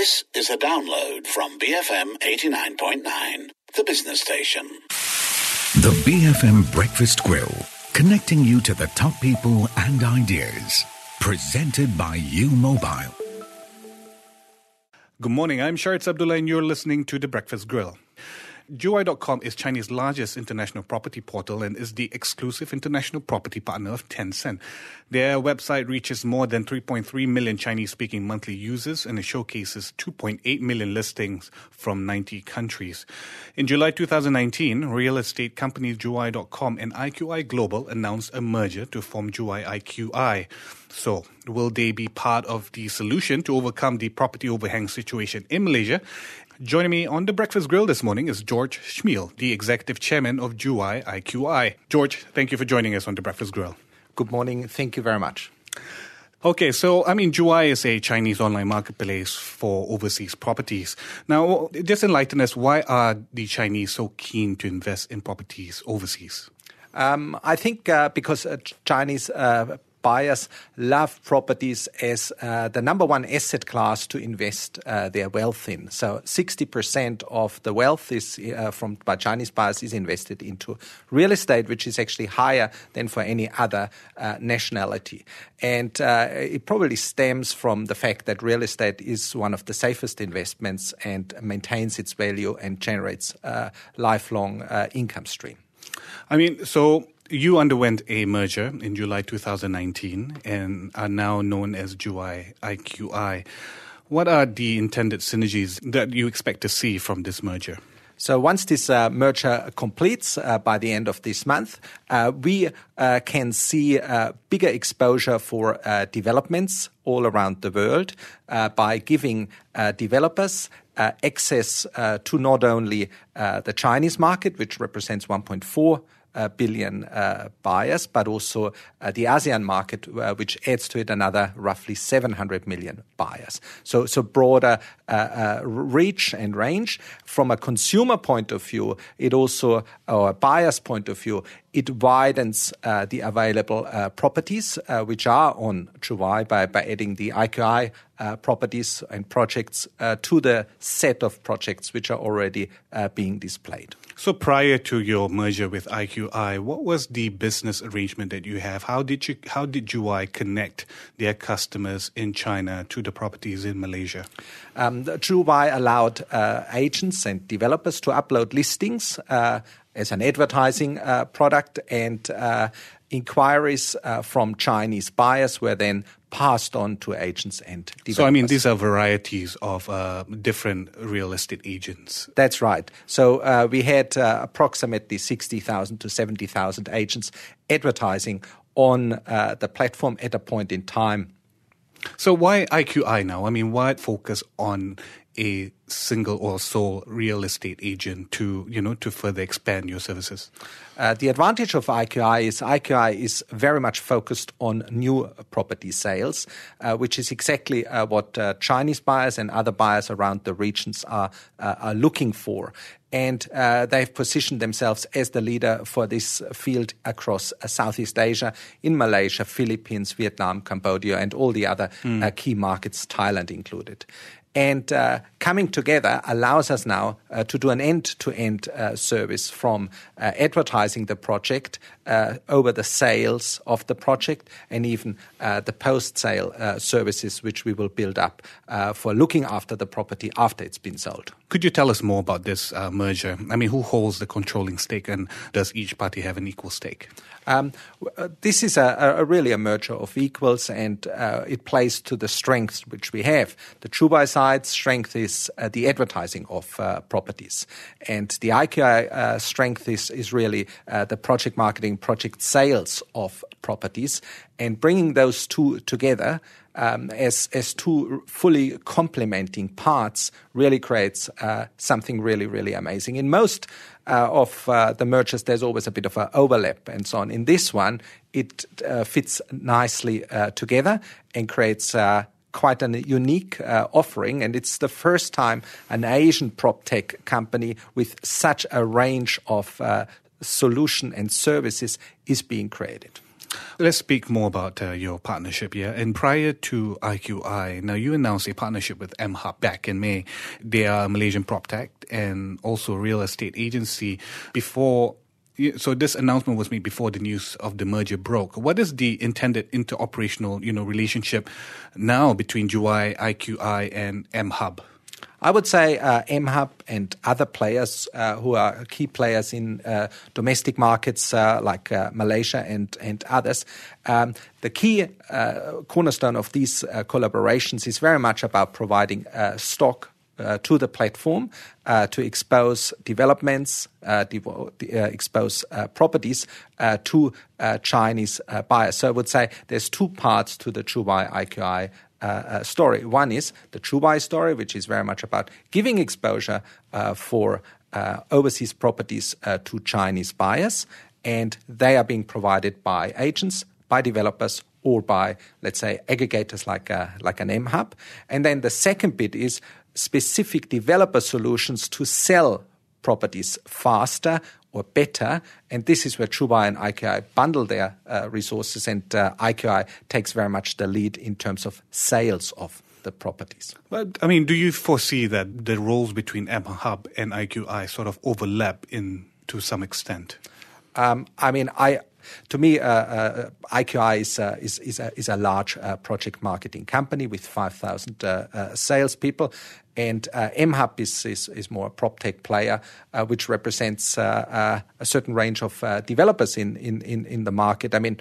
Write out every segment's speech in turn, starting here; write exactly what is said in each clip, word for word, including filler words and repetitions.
This is a download from B F M eighty-nine point nine, the business station. The B F M Breakfast Grill, connecting you to the top people and ideas. Presented by U Mobile. Good morning, I'm Sharitz Abdullah and you're listening to The Breakfast Grill. Juwai dot com is China's largest international property portal and is the exclusive international property partner of Tencent. Their website reaches more than three point three million Chinese-speaking monthly users and it showcases two point eight million listings from ninety countries. In July twenty nineteen, real estate companies Juwai dot com and I Q I Global announced a merger to form Juwai I Q I. So, will they be part of the solution to overcome the property overhang situation in Malaysia? Joining me on The Breakfast Grill this morning is George Schmiel, the Executive Chairman of Juwai I Q I. George, thank you for joining us on The Breakfast Grill. Good morning. Thank you very much. Okay, so, I mean, Juwai is a Chinese online marketplace for overseas properties. Now, just enlighten us, why are the Chinese so keen to invest in properties overseas? Um, I think uh, because uh, Chinese uh, buyers love properties as uh, the number one asset class to invest uh, their wealth in. So sixty percent of the wealth is uh, from by Chinese buyers is invested into real estate, which is actually higher than for any other uh, nationality. And uh, it probably stems from the fact that real estate is one of the safest investments and maintains its value and generates a lifelong uh, income stream. I mean, so you underwent a merger in July twenty nineteen and are now known as Juwai I Q I. What are the intended synergies that you expect to see from this merger? So once this uh, merger completes uh, by the end of this month, uh, we uh, can see uh, bigger exposure for uh, developments all around the world uh, by giving uh, developers uh, access uh, to not only uh, the Chinese market, which represents one point four Uh, billion uh, buyers, but also uh, the ASEAN market, uh, which adds to it another roughly seven hundred million buyers. So, so broader uh, uh, reach and range. From a consumer point of view, it also, or a buyer's point of view, it widens uh, the available uh, properties uh, which are on Juwai by, by adding the I Q I uh, properties and projects uh, to the set of projects which are already uh, being displayed. So prior to your merger with I Q I, what was the business arrangement that you have? How did you, how did Juwai connect their customers in China to the properties in Malaysia? Um, Juwai allowed uh, agents and developers to upload listings uh, as an advertising uh, product, and uh, inquiries uh, from Chinese buyers were then passed on to agents and developers. So, I mean, these are varieties of uh, different real estate agents. That's right. So uh, we had uh, approximately sixty thousand to seventy thousand agents advertising on uh, the platform at a point in time. So why I Q I now? I mean, why focus on a single or sole real estate agent to, you know, to further expand your services? Uh, the advantage of I Q I is I Q I is very much focused on new property sales, uh, which is exactly uh, what uh, Chinese buyers and other buyers around the regions are, uh, are looking for. And uh, they've positioned themselves as the leader for this field across uh, Southeast Asia, in Malaysia, Philippines, Vietnam, Cambodia, and all the other mm. uh, key markets, Thailand included. And uh, coming together allows us now uh, to do an end-to-end uh, service from uh, advertising the project uh, over the sales of the project and even uh, the post-sale uh, services which we will build up uh, for looking after the property after it's been sold. Could you tell us more about this uh, merger? I mean, who holds the controlling stake and does each party have an equal stake? Um, this is a, a really a merger of equals, and uh, it plays to the strengths which we have. The Juwai side's strength is uh, the advertising of uh, properties, and the I Q I uh, strength is, is really uh, the project marketing, project sales of properties, and bringing those two together Um, as as two fully complementing parts really creates uh, something really, really amazing. In most uh, of uh, the mergers, there's always a bit of an overlap and so on. In this one, it uh, fits nicely uh, together and creates uh, quite a unique uh, offering. And it's the first time an Asian prop tech company with such a range of uh, solution and services is being created. Let's speak more about uh, your partnership here. And prior to I Q I, now you announced a partnership with mHub back in May. They are a Malaysian PropTech and also a real estate agency. Before, so this announcement was made before the news of the merger broke. What is the intended interoperational, you know, relationship now between Juwai, I Q I, and mHub? I would say uh, mHub and other players uh, who are key players in uh, domestic markets uh, like uh, Malaysia and, and others, um, the key uh, cornerstone of these uh, collaborations is very much about providing uh, stock uh, to the platform uh, to expose developments, uh, devo- uh, expose uh, properties uh, to uh, Chinese uh, buyers. So I would say there's two parts to the Juwai I Q I Uh, uh, story. One is the Juwai story, which is very much about giving exposure uh, for uh, overseas properties uh, to Chinese buyers, and they are being provided by agents, by developers, or by, let's say, aggregators like a, like an mHub. And then the second bit is specific developer solutions to sell properties faster or better, and this is where Juwai and I Q I bundle their uh, resources, and uh, I Q I takes very much the lead in terms of sales of the properties. Well, I mean, do you foresee that the roles between mHub and I Q I sort of overlap in to some extent? Um, I mean, I. To me, uh, uh, I Q I is, uh, is, is, a, is a large uh, project marketing company with five thousand uh, uh, salespeople, and uh, mHub is, is, is more a PropTech player, uh, which represents uh, uh, a certain range of uh, developers in, in, in, in the market. I mean,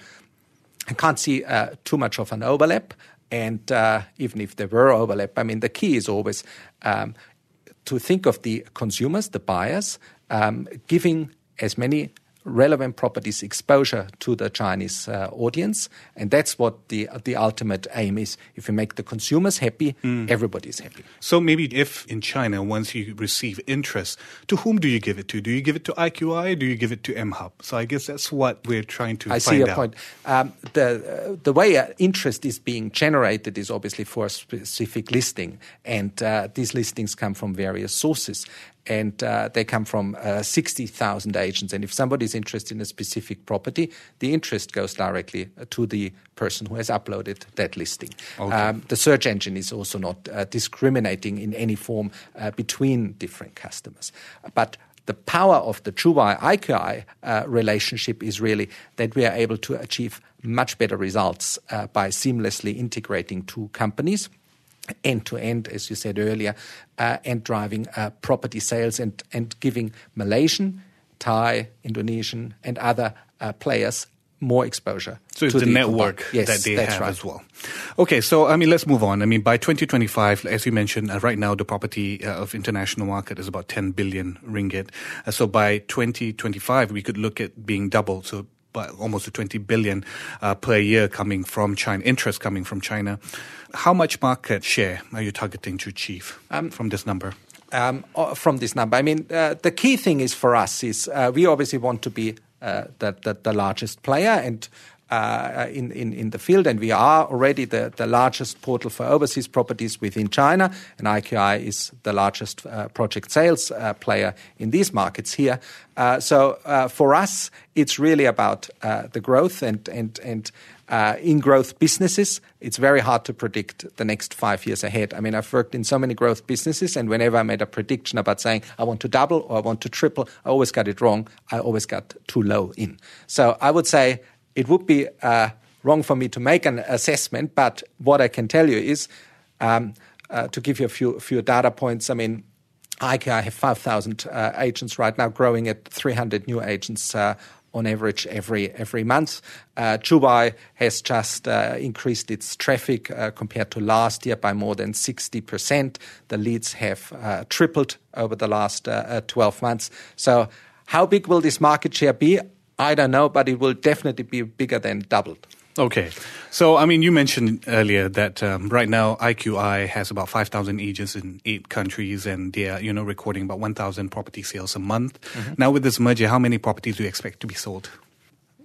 I can't see uh, too much of an overlap, and uh, even if there were overlap, I mean, the key is always um, to think of the consumers, the buyers, um, giving as many relevant properties exposure to the Chinese uh, audience, and that's what the the ultimate aim is. If you make the consumers happy, mm. everybody's happy. So maybe if in China, once you receive interest, to whom do you give it to? Do you give it to I Q I or do you give it to mHub? So I guess that's what we're trying to I find out. see your point. Um, the uh, the way uh, interest is being generated is obviously for a specific listing, and uh, these listings come from various sources. And uh, they come from uh, sixty thousand agents. And if somebody's interested in a specific property, the interest goes directly to the person who has uploaded that listing. Okay. Um, the search engine is also not uh, discriminating in any form uh, between different customers. But the power of the Juwai I Q I uh, relationship is really that we are able to achieve much better results uh, by seamlessly integrating two companies end-to-end, as you said earlier, uh, and driving uh, property sales and, and giving Malaysian, Thai, Indonesian, and other uh, players more exposure. So it's to the, the network yes, that they that's have right. as well. Okay, so I mean, let's move on. I mean, by twenty twenty-five, as you mentioned, uh, right now the property uh, of international market is about ten billion ringgit. Uh, so by twenty twenty-five, we could look at being double. So by almost to twenty billion uh, per year coming from China, interest coming from China. How much market share are you targeting to achieve um, from this number? Um, from this number, I mean, uh, the key thing is for us is uh, we obviously want to be uh, the, the, the largest player and uh, in, in, in the field, and we are already the, the largest portal for overseas properties within China, and I Q I is the largest uh, project sales uh, player in these markets here. Uh, so uh, for us, it's really about uh, the growth and and and. Uh, in growth businesses, it's very hard to predict the next five years ahead. I mean, I've worked in so many growth businesses, and whenever I made a prediction about saying I want to double or I want to triple, I always got it wrong. I always got too low in. So I would say it would be uh, wrong for me to make an assessment, but what I can tell you is, um, uh, to give you a few, few data points, I mean, I Q I have five thousand uh, agents right now, growing at three hundred new agents uh, on average every every month. Uh, Juwai has just uh, increased its traffic uh, compared to last year by more than sixty percent. The leads have uh, tripled over the last uh, uh, twelve months. So how big will this market share be? I don't know, but it will definitely be bigger than doubled. Okay. So, I mean, you mentioned earlier that um, right now I Q I has about five thousand agents in eight countries, and they are, you know, recording about one thousand property sales a month. Mm-hmm. Now, with this merger, how many properties do you expect to be sold?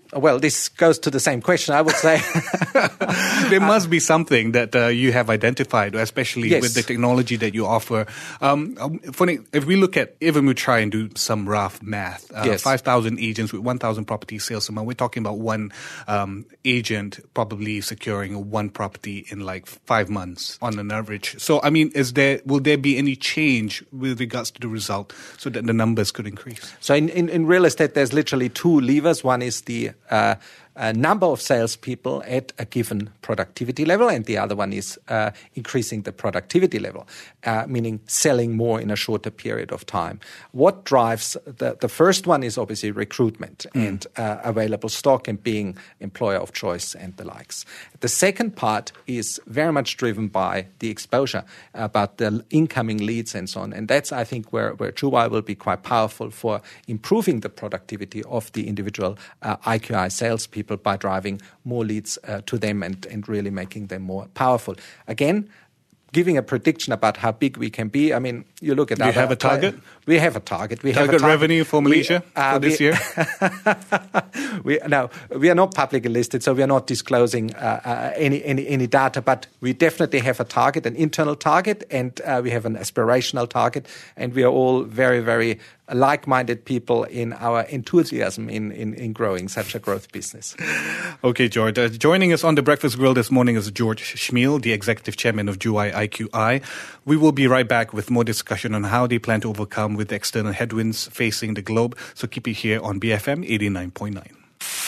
Well, this goes to the same question, I would say. There must be something that uh, you have identified, especially yes. with the technology that you offer. Um, funny, if we look at, if we try and do some rough math, uh, yes. five thousand agents with one thousand property sales a month, we're talking about one um, agent probably securing one property in like five months on an average. So, I mean, is there will there be any change with regards to the result so that the numbers could increase? So in, in, in real estate, there's literally two levers. One is the uh, uh, number of salespeople at a given productivity level, and the other one is uh, increasing the productivity level, uh, meaning selling more in a shorter period of time. What drives the, the first one is obviously recruitment mm. and uh, available stock and being employer of choice and the likes. The second part is very much driven by the exposure, about the incoming leads and so on. And that's, I think, where, where Zhuwai will be quite powerful for improving the productivity of the individual uh, I Q I salespeople by driving more leads uh, to them and, and really making them more powerful. Again, giving a prediction about how big we can be. I mean, you look at... Do you have a target? We have a target. We target have a target. revenue for Malaysia we, uh, for this we, year? we, no, we are not publicly listed, so we are not disclosing uh, uh, any, any, any data, but we definitely have a target, an internal target, and uh, we have an aspirational target, and we are all very, very like-minded people in our enthusiasm in, in, in growing such a growth business. Okay, George. Uh, joining us on the Breakfast Grill this morning is George Schmiel, the Executive Chairman of Zhuwai I Q I. We will be right back with more discussion on how they plan to overcome with the external headwinds facing the globe. So keep it here on B F M eighty-nine point nine.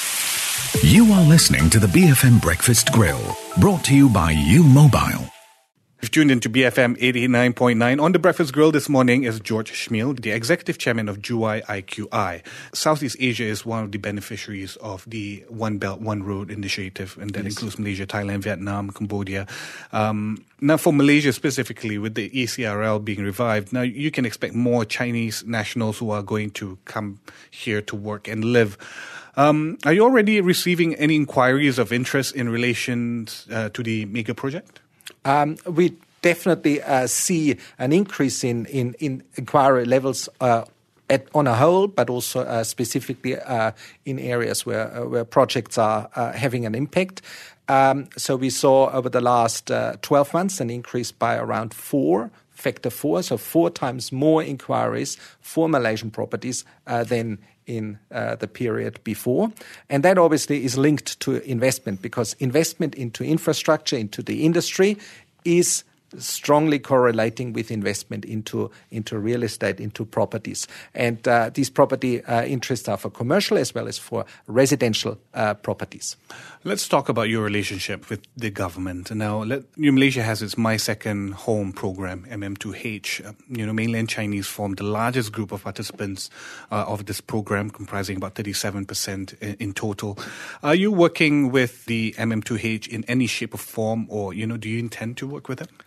You are listening to the B F M Breakfast Grill, brought to you by U Mobile. You've tuned into B F M eighty-nine point nine. On the Breakfast Grill this morning is George Schmiel, the Executive Chairman of Zhuwai I Q I. Southeast Asia is one of the beneficiaries of the One Belt, One Road initiative, and that yes. includes Malaysia, Thailand, Vietnam, Cambodia. Um, now, for Malaysia specifically, with the E C R L being revived, now you can expect more Chinese nationals who are going to come here to work and live. Um, are you already receiving any inquiries of interest in relation uh, to the mega project? Um, we definitely uh, see an increase in, in, in inquiry levels uh, at, on a whole, but also uh, specifically uh, in areas where uh, where projects are uh, having an impact. Um, so we saw over the last uh, twelve months an increase by around four, factor four, so four times more inquiries for Malaysian properties uh, than in uh, the period before. And that obviously is linked to investment, because investment into infrastructure, into the industry, is strongly correlating with investment into into real estate, into properties. And uh, these property uh, interests are for commercial as well as for residential uh, properties. Let's talk about your relationship with the government. Now, let, New Malaysia has its My Second Home program, M M two H. Uh, you know, mainland Chinese formed the largest group of participants uh, of this program, comprising about thirty-seven percent in, in total. Are you working with the M M two H in any shape or form, or, you know, do you intend to work with them?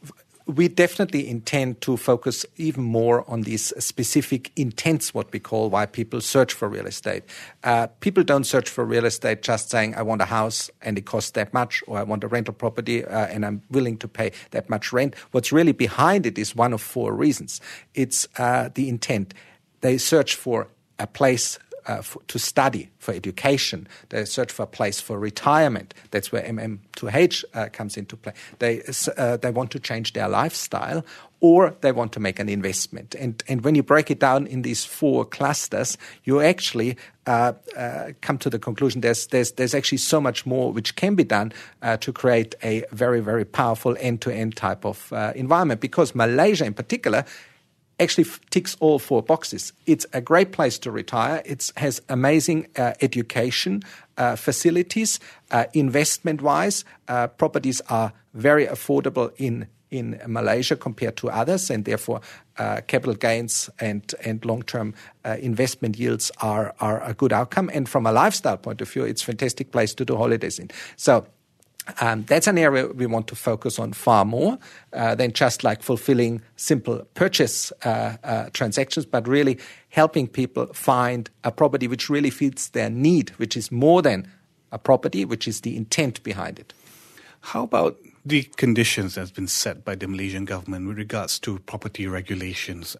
We definitely intend to focus even more on these specific intents, what we call, why people search for real estate. Uh, people don't search for real estate just saying, I want a house and it costs that much, or I want a rental property uh, and I'm willing to pay that much rent. What's really behind it is one of four reasons. It's uh, the intent. They search for a place Uh, for, to study, for education. They search for a place for retirement. That's where M M two H uh, comes into play. They uh, they want to change their lifestyle, or they want to make an investment. And and when you break it down in these four clusters, you actually uh, uh, come to the conclusion there's there's there's actually so much more which can be done uh, to create a very, very powerful end-to-end type of uh, environment. Because Malaysia in particular actually ticks all four boxes. It's a great place to retire. It has amazing uh, education uh, facilities. Uh, investment-wise, uh, properties are very affordable in in Malaysia compared to others, and therefore uh, capital gains and and long-term uh, investment yields are are a good outcome. And from a lifestyle point of view, it's a fantastic place to do holidays in. So Um, that's an area we want to focus on far more uh, than just like fulfilling simple purchase uh, uh, transactions, but really helping people find a property which really fits their need, which is more than a property, which is the intent behind it. How about the conditions that's been set by the Malaysian government with regards to property regulations?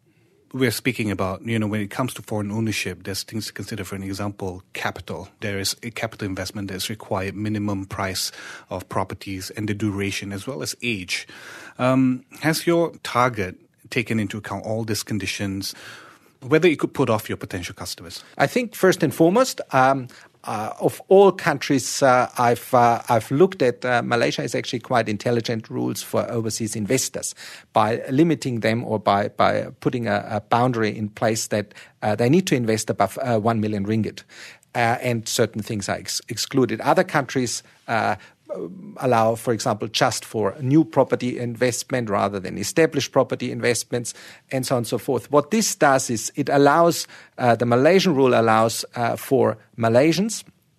we're speaking about, you know, when it comes to foreign ownership, there's things to consider. For an example, capital. There is a capital investment that's required, minimum price of properties, and the duration as well as age. Um, has your target taken into account all these conditions, whether you could put off your potential customers? I think first and foremost, um, uh, of all countries uh, I've uh, I've looked at, uh, Malaysia has actually quite intelligent rules for overseas investors by limiting them or by by putting a, a boundary in place that uh, they need to invest above uh, one million ringgit, uh, and certain things are ex- excluded. Other countries Uh, allow, for example, just for new property investment rather than established property investments, and so on and so forth. What this does is it allows, uh, the Malaysian rule allows uh, for Malaysians,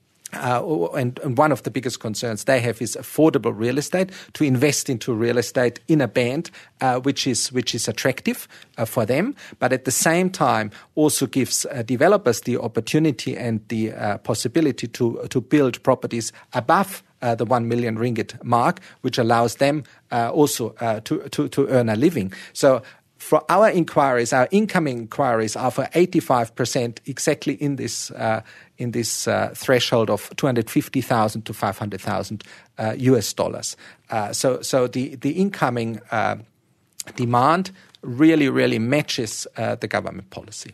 uh, and, and one of the biggest concerns they have is affordable real estate, to invest into real estate in a band uh, which is which is attractive uh, for them, but at the same time also gives uh, developers the opportunity and the uh, possibility to to build properties above Uh, the one million ringgit mark, which allows them uh, also uh, to, to, to earn a living. So for our inquiries, our incoming inquiries are for eighty-five percent exactly in this uh, in this uh, threshold of two hundred fifty thousand to five hundred thousand uh, U S dollars. Uh, so so the, the incoming uh, demand really, really matches uh, the government policy.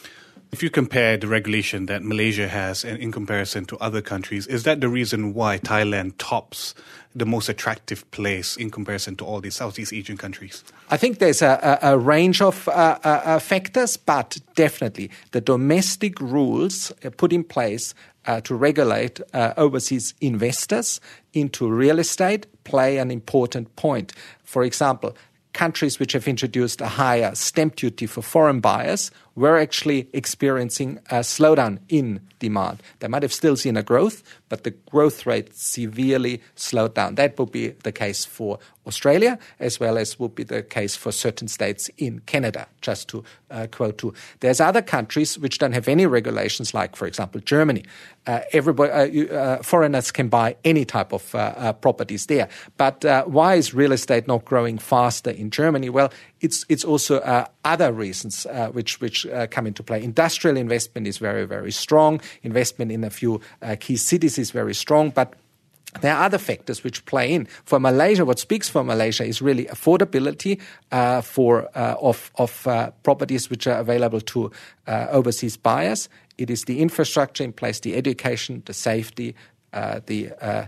If you compare the regulation that Malaysia has in comparison to other countries, is that the reason why Thailand tops the most attractive place in comparison to all these Southeast Asian countries? I think there's a, a, a range of uh, uh, factors, but definitely the domestic rules put in place uh, to regulate uh, overseas investors into real estate play an important point. For example, countries which have introduced a higher stamp duty for foreign buyers were actually experiencing a slowdown in demand. They might have still seen a growth, but the growth rate severely slowed down. That would be the case for Australia, as well as would be the case for certain states in Canada, just to uh, quote two. There's other countries which don't have any regulations, like, for example, Germany. Uh, everybody, uh, you, uh, foreigners can buy any type of uh, uh, properties there. But uh, why is real estate not growing faster in Germany? Well, it's it's also uh, other reasons uh, which which uh, come into play. Industrial investment is very, very strong. Investment in a few uh, key cities is very strong, but there are other factors which play in. For Malaysia, what speaks for Malaysia is really affordability uh, for uh, of, of uh, properties which are available to uh, overseas buyers. It is the infrastructure in place, the education, the safety, uh, the uh,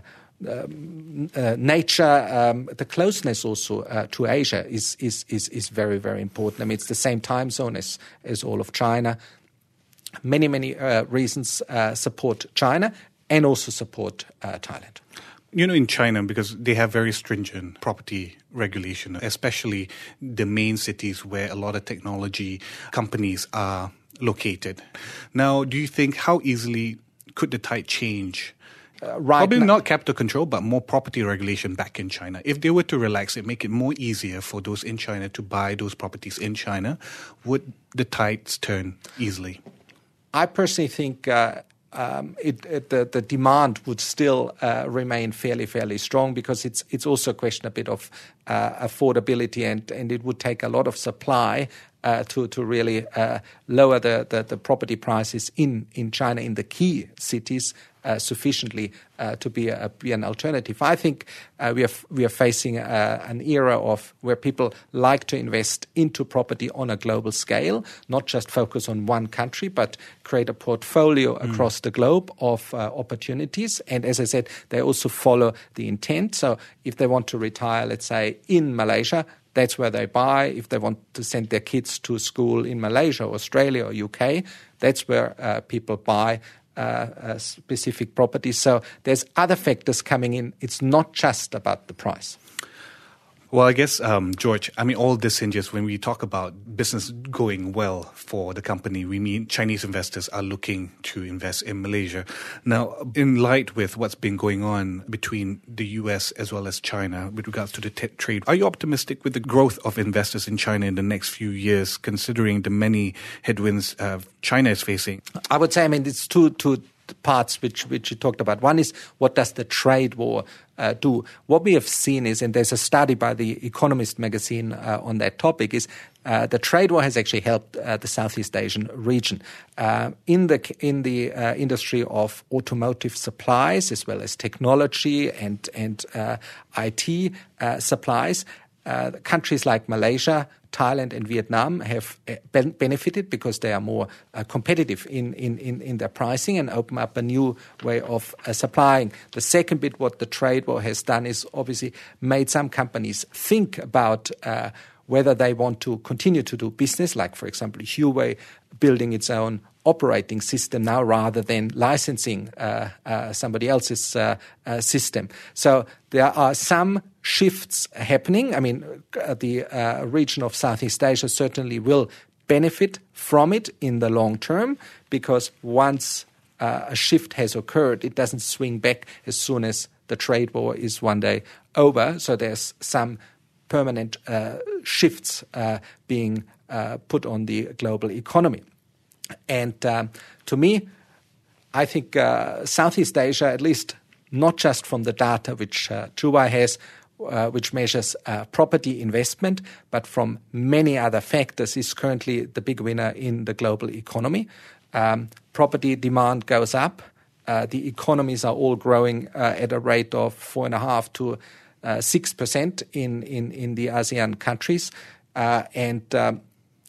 um, uh, nature, um, the closeness also uh, to Asia is, is is is very, very important. I mean, it's the same time zone as, as all of China. Many, many uh, reasons uh, support China and also support uh, Thailand. You know, in China, because they have very stringent property regulation, especially the main cities where a lot of technology companies are located. Now, do you think how easily could the tide change? Uh, right Probably now, not capital control, but more property regulation back in China. If they were to relax it, make it more easier for those in China to buy those properties in China, would the tides turn easily? I personally think uh, um, it, it, the, the demand would still uh, remain fairly, fairly strong, because it's it's also a question a bit of uh, affordability, and, and it would take a lot of supply uh, to to really uh, lower the, the, the property prices in, in China, in the key cities, Uh, sufficiently uh, to be, a, be an alternative. I think uh, we are f- we are facing uh, an era of where people like to invest into property on a global scale, not just focus on one country, but create a portfolio mm. across the globe of uh, opportunities. And as I said, they also follow the intent. So if they want to retire, let's say, in Malaysia, that's where they buy. If they want to send their kids to school in Malaysia, Australia, or U K, that's where uh, people buy Uh, uh, specific properties. So there's other factors coming in. It's not just about the price. Well, I guess, um, George, I mean, all this hinges when we talk about business going well for the company, we mean Chinese investors are looking to invest in Malaysia. Now, in light with what's been going on between the U S as well as China with regards to the t- trade, are you optimistic with the growth of investors in China in the next few years, considering the many headwinds uh, China is facing? I would say, I mean, it's too, too parts which, which you talked about. One is, what does the trade war uh, do? What we have seen is, and there's a study by the Economist magazine uh, on that topic, is uh, the trade war has actually helped uh, the Southeast Asian region. Uh, in the in the uh, industry of automotive supplies, as well as technology and, and uh, I T uh, supplies, uh, countries like Malaysia, Thailand and Vietnam have ben- benefited because they are more uh, competitive in, in, in, in their pricing and open up a new way of uh, supplying. The second bit, what the trade war has done is obviously made some companies think about uh, whether they want to continue to do business, like, for example, Huawei building its own operating system now rather than licensing uh, uh, somebody else's uh, uh, system. So there are some shifts happening. I mean, uh, the uh, region of Southeast Asia certainly will benefit from it in the long term, because once uh, a shift has occurred, it doesn't swing back as soon as the trade war is one day over. So there's some permanent uh, shifts uh, being uh, put on the global economy. And um, to me, I think uh, Southeast Asia, at least not just from the data which uh, Zhuwai has, uh, which measures uh, property investment, but from many other factors, is currently the big winner in the global economy. Um, property demand goes up. Uh, the economies are all growing uh, at a rate of four and a half to uh, six percent in, in in the ASEAN countries, uh, and um,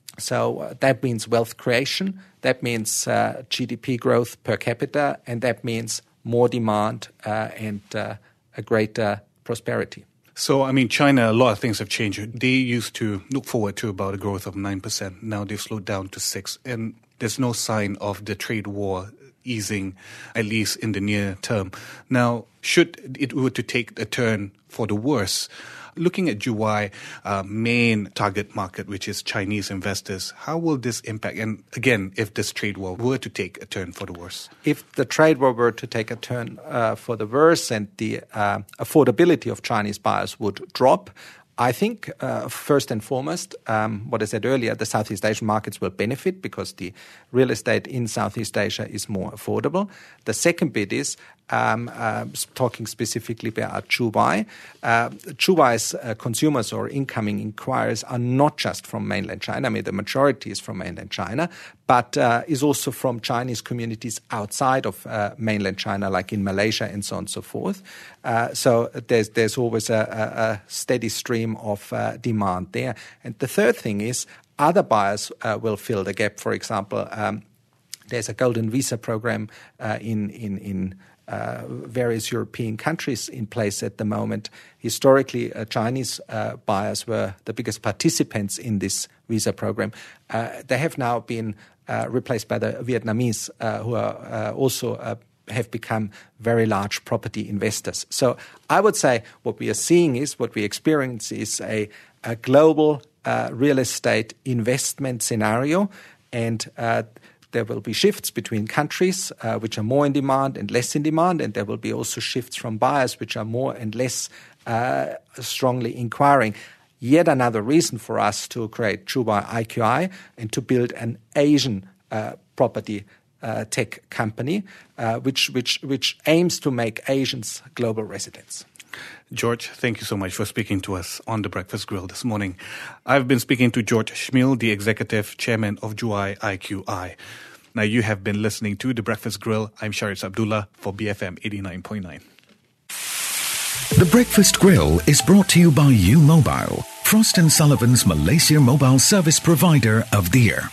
so uh, that means wealth creation. That means uh, G D P growth per capita, and that means more demand uh, and uh, a greater prosperity. So, I mean, China, a lot of things have changed. They used to look forward to about a growth of nine percent. Now they've slowed down to six, and there's no sign of the trade war easing, at least in the near term. Now, should it were to take a turn for the worse, looking at Zhuwai, uh, main target market, which is Chinese investors, how will this impact? And again, if this trade war were to take a turn for the worse? If the trade war were to take a turn uh, for the worse and the uh, affordability of Chinese buyers would drop, I think, uh, first and foremost, um, what I said earlier, the Southeast Asian markets will benefit because the real estate in Southeast Asia is more affordable. The second bit is, um, uh, talking specifically about Zhuwai, uh, Zhuwai's uh, consumers or incoming inquiries are not just from mainland China. I mean, the majority is from mainland China, but uh, is also from Chinese communities outside of uh, mainland China, like in Malaysia and so on and so forth. Uh, so there's there's always a, a, a steady stream of uh, demand there. And the third thing is other buyers uh, will fill the gap. For example, um, there's a golden visa program uh, in in in uh, various European countries in place at the moment. Historically, uh, Chinese uh, buyers were the biggest participants in this visa program. Uh, they have now been uh, replaced by the Vietnamese, uh, who are uh, also uh, have become very large property investors. So I would say what we are seeing is, what we experience is a, a global uh, real estate investment scenario, and uh, there will be shifts between countries uh, which are more in demand and less in demand, and there will be also shifts from buyers which are more and less uh, strongly inquiring. Yet another reason for us to create Zhuwai I Q I and to build an Asian uh, property Uh, tech company, uh, which which which aims to make Asians global residents. George, thank you so much for speaking to us on The Breakfast Grill this morning. I've been speaking to George Schmiel, the Executive Chairman of Zhuwai I Q I. Now, you have been listening to The Breakfast Grill. I'm Shariz Abdullah for B F M eighty-nine point nine. The Breakfast Grill is brought to you by U Mobile, Frost and Sullivan's Malaysia mobile service provider of the year.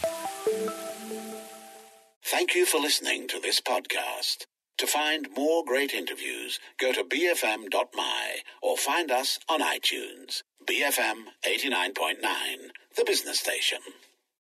Thank you for listening to this podcast. To find more great interviews, go to b f m dot m y or find us on iTunes. B F M eighty-nine point nine, the business station.